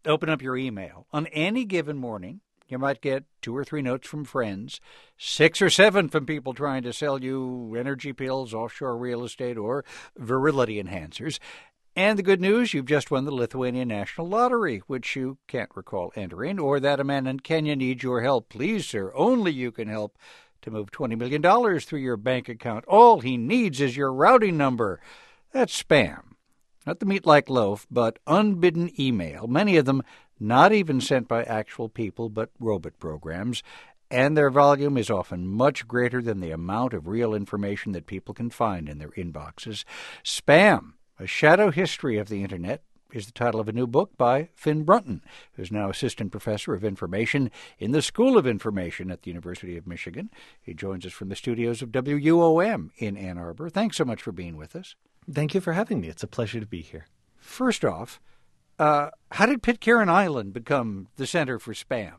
open up your email. On any given morning, you might get 2 or 3 notes from friends, 6 or 7 from people trying to sell you energy pills, offshore real estate, or virility enhancers. And the good news, you've just won the Lithuanian National Lottery, which you can't recall entering, or that a man in Kenya needs your help. Please, sir, only you can help to move $20 million through your bank account. All he needs is your routing number. That's spam. Not the meat like loaf, but unbidden email, many of them not even sent by actual people, but robot programs, and their volume is often much greater than the amount of real information that people can find in their inboxes. Spam, A Shadow History of the Internet, is the title of a new book by Finn Brunton, who's now Assistant Professor of Information in the School of Information at the University of Michigan. He joins us from the studios of WUOM in Ann Arbor. Thanks so much for being with us. Thank you for having me. It's a pleasure to be here. First off, how did Pitcairn Island become the center for spam?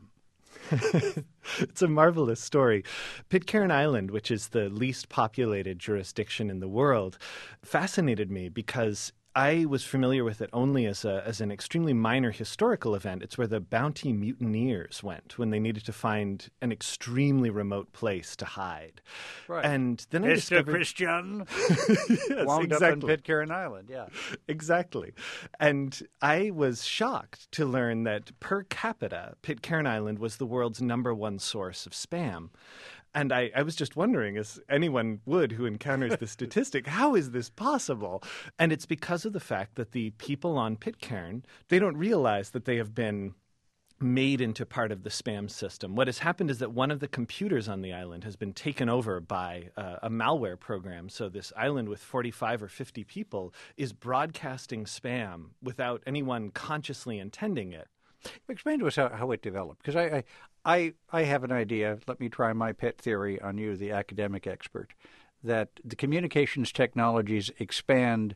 It's a marvelous story. Pitcairn Island, which is the least populated jurisdiction in the world, fascinated me because I was familiar with it only as an extremely minor historical event. It's where the Bounty mutineers went when they needed to find an extremely remote place to hide. Right. And then I Mr. discovered Christian yes, wound exactly. up on Pitcairn Island, yeah. Exactly. And I was shocked to learn that per capita, Pitcairn Island was the world's #1 source of spam. And I was just wondering, as anyone would who encounters the statistic, how is this possible? And it's because of the fact that the people on Pitcairn, they don't realize that they have been made into part of the spam system. What has happened is that one of the computers on the island has been taken over by a malware program. So this island with 45 or 50 people is broadcasting spam without anyone consciously intending it. Explain to us how it developed, because I have an idea. Let me try my pet theory on you, the academic expert, that the communications technologies expand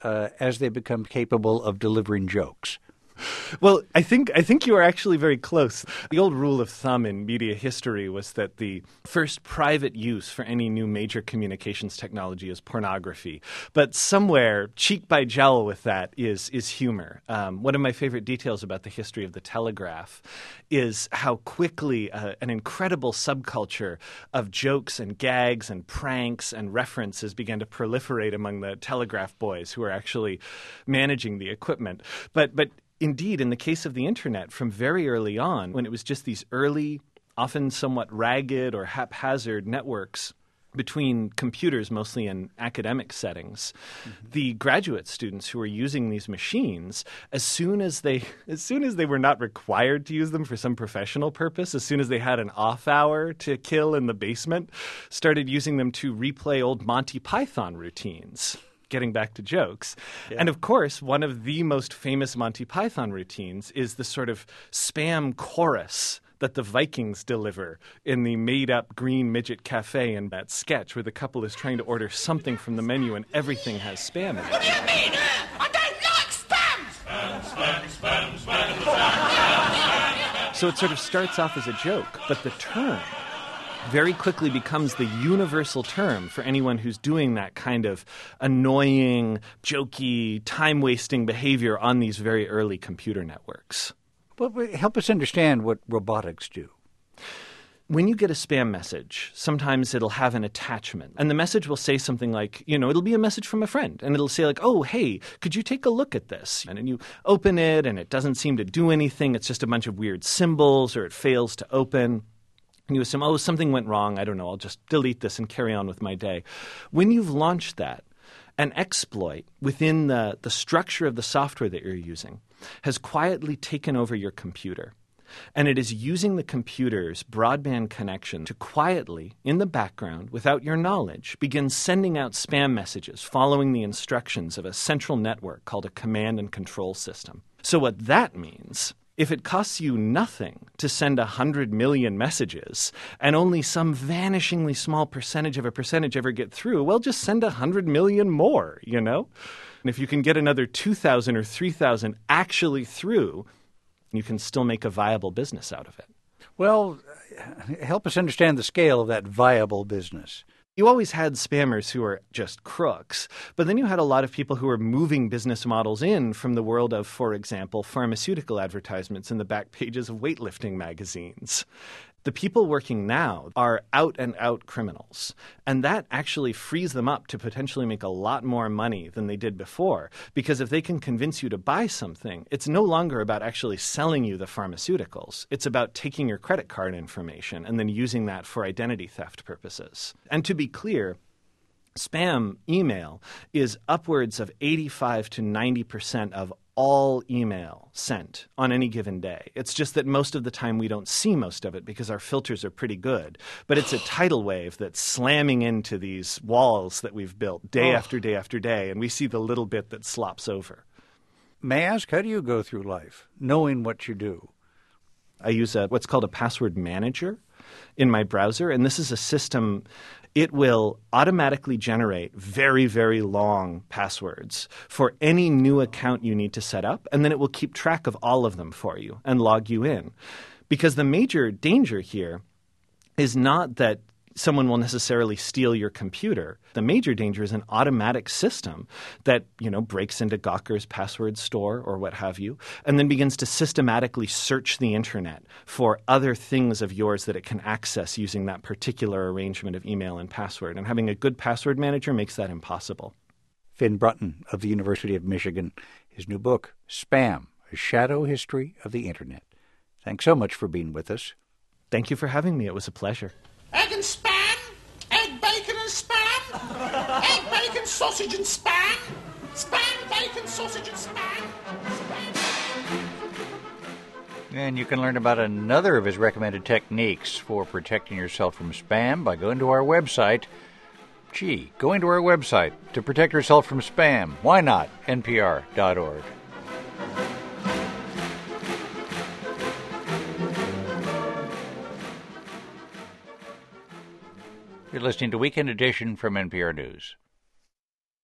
as they become capable of delivering jokes. Well, I think you are actually very close. The old rule of thumb in media history was that the first private use for any new major communications technology is pornography. But somewhere, cheek by jowl with that is humor. One of my favorite details about the history of the telegraph is how quickly an incredible subculture of jokes and gags and pranks and references began to proliferate among the telegraph boys who were actually managing the equipment. But indeed, in the case of the Internet, from very early on, when it was just these early, often somewhat ragged or haphazard networks between computers, mostly in academic settings, the graduate students who were using these machines, as soon as they were not required to use them for some professional purpose, as soon as they had an off hour to kill in the basement, started using them to replay old Monty Python routines. Getting back to jokes. Yeah. And of course, one of the most famous Monty Python routines is the sort of spam chorus that the Vikings deliver in the made-up green midget cafe in that sketch where the couple is trying to order something from the menu and everything has spam in it. What do you mean? I don't like spam! Spam, spam, spam, spam. So it sort of starts off as a joke, but the term very quickly becomes the universal term for anyone who's doing that kind of annoying, jokey, time-wasting behavior on these very early computer networks. Well, help us understand what robotics do. When you get a spam message, sometimes it'll have an attachment. And the message will say something like, it'll be a message from a friend. And it'll say like, oh, hey, could you take a look at this? And then you open it and it doesn't seem to do anything. It's just a bunch of weird symbols or it fails to open. And you assume, something went wrong. I don't know. I'll just delete this and carry on with my day. When you've launched that, an exploit within the structure of the software that you're using has quietly taken over your computer. And it is using the computer's broadband connection to quietly, in the background, without your knowledge, begin sending out spam messages following the instructions of a central network called a command and control system. So what that means, if it costs you nothing to send 100 million messages and only some vanishingly small percentage of a percentage ever get through, well, just send 100 million more, And if you can get another 2,000 or 3,000 actually through, you can still make a viable business out of it. Well, help us understand the scale of that viable business. You always had spammers who were just crooks, but then you had a lot of people who were moving business models in from the world of, for example, pharmaceutical advertisements in the back pages of weightlifting magazines. The people working now are out-and-out criminals, and that actually frees them up to potentially make a lot more money than they did before, because if they can convince you to buy something, it's no longer about actually selling you the pharmaceuticals. It's about taking your credit card information and then using that for identity theft purposes. And to be clear, spam email is upwards of 85 to 90% of all email sent on any given day. It's just that most of the time we don't see most of it because our filters are pretty good. But it's a tidal wave that's slamming into these walls that we've built day after day after day, and we see the little bit that slops over. May I ask, how do you go through life knowing what you do? I use what's called a password manager in my browser, and this is a system. It will automatically generate very, very long passwords for any new account you need to set up, and then it will keep track of all of them for you and log you in. Because the major danger here is not that someone will necessarily steal your computer. The major danger is an automatic system that, breaks into Gawker's password store or what have you, and then begins to systematically search the internet for other things of yours that it can access using that particular arrangement of email and password. And having a good password manager makes that impossible. Finn Brunton of the University of Michigan. His new book, Spam, A Shadow History of the Internet. Thanks so much for being with us. Thank you for having me. It was a pleasure. Egg and spam, egg, bacon and spam, egg, bacon, sausage and spam, spam, bacon, sausage and spam, And you can learn about another of his recommended techniques for protecting yourself from spam by going to our website. Going to our website to protect yourself from spam. Why not? NPR.org. You're listening to Weekend Edition from NPR News.